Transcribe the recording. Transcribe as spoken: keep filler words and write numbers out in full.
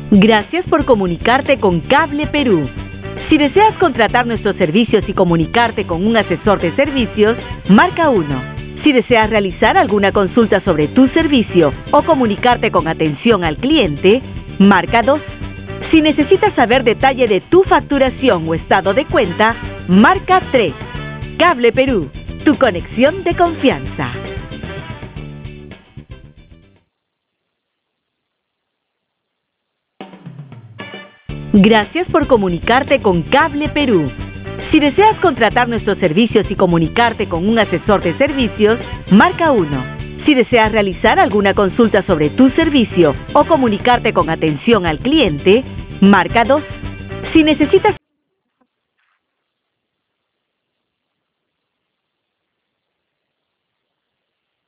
Gracias por comunicarte con Cable Perú. Si deseas contratar nuestros servicios y comunicarte con un asesor de servicios, marca uno. Si deseas realizar alguna consulta sobre tu servicio o comunicarte con atención al cliente, marca dos. Si necesitas saber detalle de tu facturación o estado de cuenta, marca tres. Cable Perú, tu conexión de confianza. Gracias por comunicarte con Cable Perú. Si deseas contratar nuestros servicios y comunicarte con un asesor de servicios, marca uno. Si deseas realizar alguna consulta sobre tu servicio o comunicarte con atención al cliente, marca dos. Si necesitas